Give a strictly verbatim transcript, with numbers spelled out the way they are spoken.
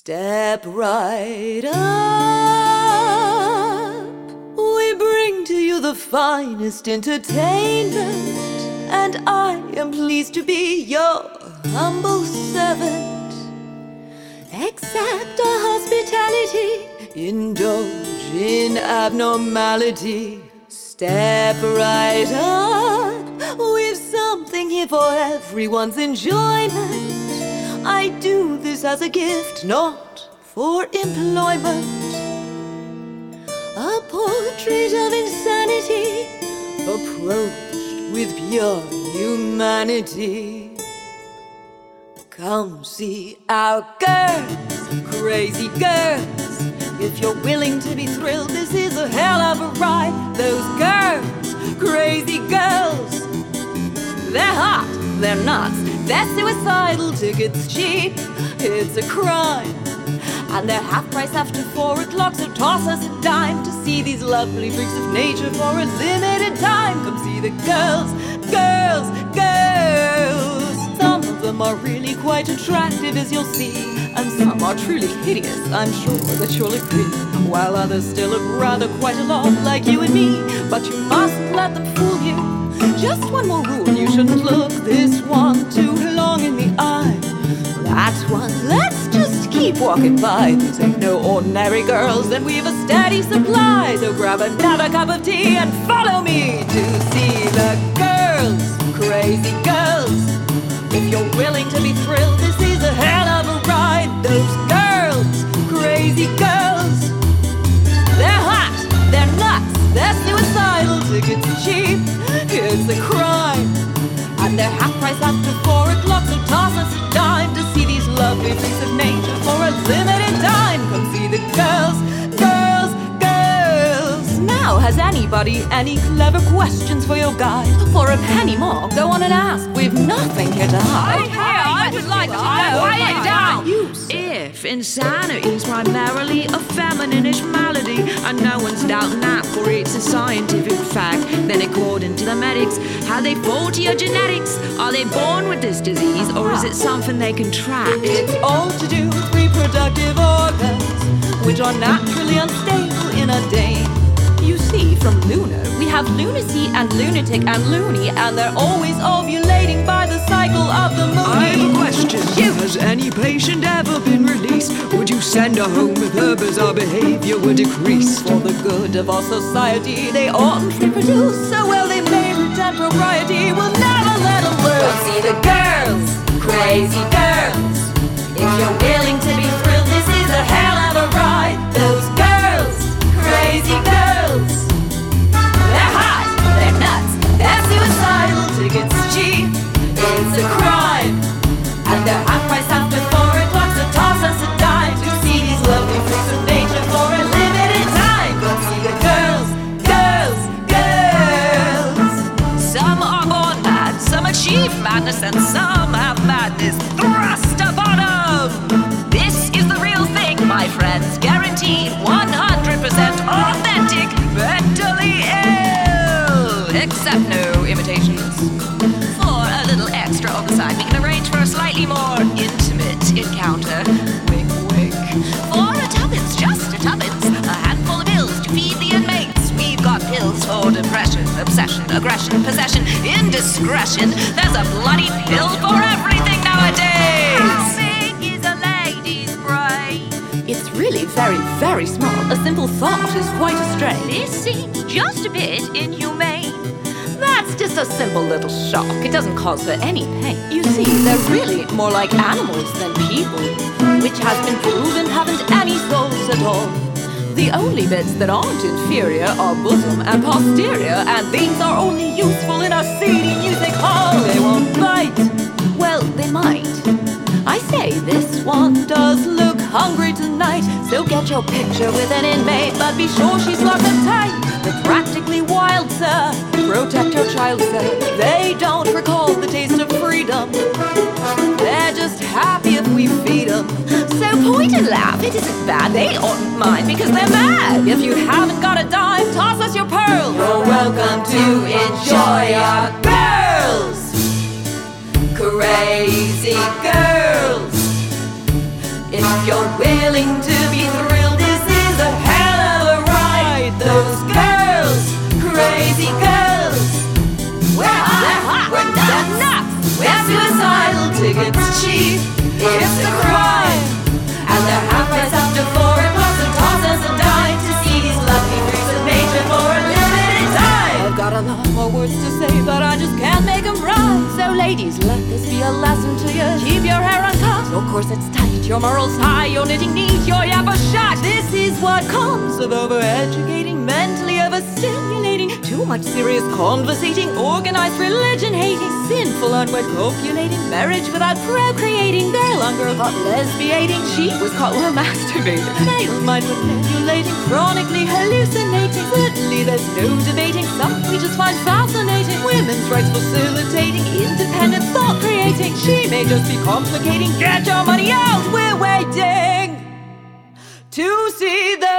Step right up. We bring to you the finest entertainment, and I am pleased to be your humble servant. Accept our hospitality, indulge in abnormality. Step right up. We've something here for everyone's enjoyment. I do this as a gift, not for employment. A portrait of insanity, approached with pure humanity. Come see our girls, crazy girls. If you're willing to be thrilled, this is a hell of a ride. Those girls, crazy girls, they're hot, they're nuts, they're suicidal. Tickets cheap, it's a crime, and they're half price after four o'clock. So toss us a dime to see these lovely freaks of nature for a limited time. Come see the girls, girls, girls. Some of them are really quite attractive, as you'll see, and some are truly hideous, I'm sure that you'll agree. While others still look rather quite a lot like you and me. But you mustn't let them fool you. Just one more rule, you shouldn't look this one too long in the eye. That one, let's just keep walking by. These ain't no ordinary girls, and we've a steady supply. So grab another cup of tea and follow me to see the girls, crazy girls. If you're willing to be thrilled, this is a hell of a ride. Those girls, crazy girls, they're hot, they're nuts, they're suicidal. Tickets cheap, it's a crime, and they're half price after four o'clock. So toss us a dime to see these lovely freaks of nature for a limited time. Come see the girls, girls, girls. Now, has anybody any clever questions for your guide? For a penny more, go on and ask. We've nothing here to hide. I would like to know. Quiet down. You, If insanity's primarily a feminine-ish malady, and no one's doubting that, for it's a scientific fact, then according to the medics, have they faulty your genetics? Are they born with this disease, or is it something they can track? It's all to do with reproductive organs, which are naturally unstable in a dame. You see, from lunar, we have lunacy and lunatic and loony, and they're always ovulating by the cycle of the moon. I have a question. You. Has any patient ever been released? Would you send her home if her bizarre behavior were decreased? For the good of our society, they oughtn't reproduce so well. They may pretend propriety will never let them loose. Come see the girls, crazy girls. If you're willing to be thrilled, this is a hell of a ride. Those girls, crazy girls, they're hot, they're nuts, they're suicidal. Tickets cheap, it's a crime, and they're half price after four o'clock. So toss us a dime to see these lovely freaks of nature for a limited time. Come see the girls, girls, girls. Some are born mad, some achieve madness, and some have madness thrust upon them. This is the real thing, my friends, guaranteed one hundred percent authentic, mentally ill, except no imitations. For a little extra on the side, we can arrange for a slightly more intimate encounter. Wink, wink. For a tuppence, just a tuppence, a handful of pills to feed the inmates. We've got pills for depression, obsession, aggression, possession, indiscretion. There's a bloody pill for everything nowadays. How big is a lady's brain? It's really very, very small. A simple thought is quite a strain. This seems just a bit inhumane. That's just a simple little shock. It doesn't cause her any pain. You see, they're really more like animals than people, which has been proven haven't any souls at all. The only bits that aren't inferior are bosom and posterior, and these are only useful in a seedy music hall. They won't bite. Well, they might. I say this one does look hungry tonight, so get your picture with an inmate, but be sure she's locked and tight. They're practically wild, sir. Protect your child, sir. They don't recall the taste of freedom. They're just happy if we feed them. So point and laugh, it isn't bad. They oughtn't mind because they're mad. If you haven't got a dime, toss us your pearl. You're welcome to enjoy our girls, crazy girls. If If you're willing to be thrilled, this is a hell of a ride. Those girls, crazy girls, we're hot, we're nuts, we're suicidal, tickets cheap, it's a crime. And they're half price after four, and plus a toss us a dime to see these lovely freaks of nature for a limited time. I've got a lot more words to say, but I just can't make them rhyme. So ladies, let this be a lesson to you. Keep your hair uncut, your corset's tight, your morals high, your knitting neat, your yapper shut. This is what comes of overeducating, mentally overstimulating, too much serious conversating, organized religion hating, sinful unwed copulating, marriage without procreating. Their long girl got lesbiating, she was caught while masturbating, male mind manipulating, chronically hallucinating. Certainly there's no debating, some we just find fascinating. Women's rights facilitating, independent thought creating. She may just be complicating, get your money out, we're waiting to see the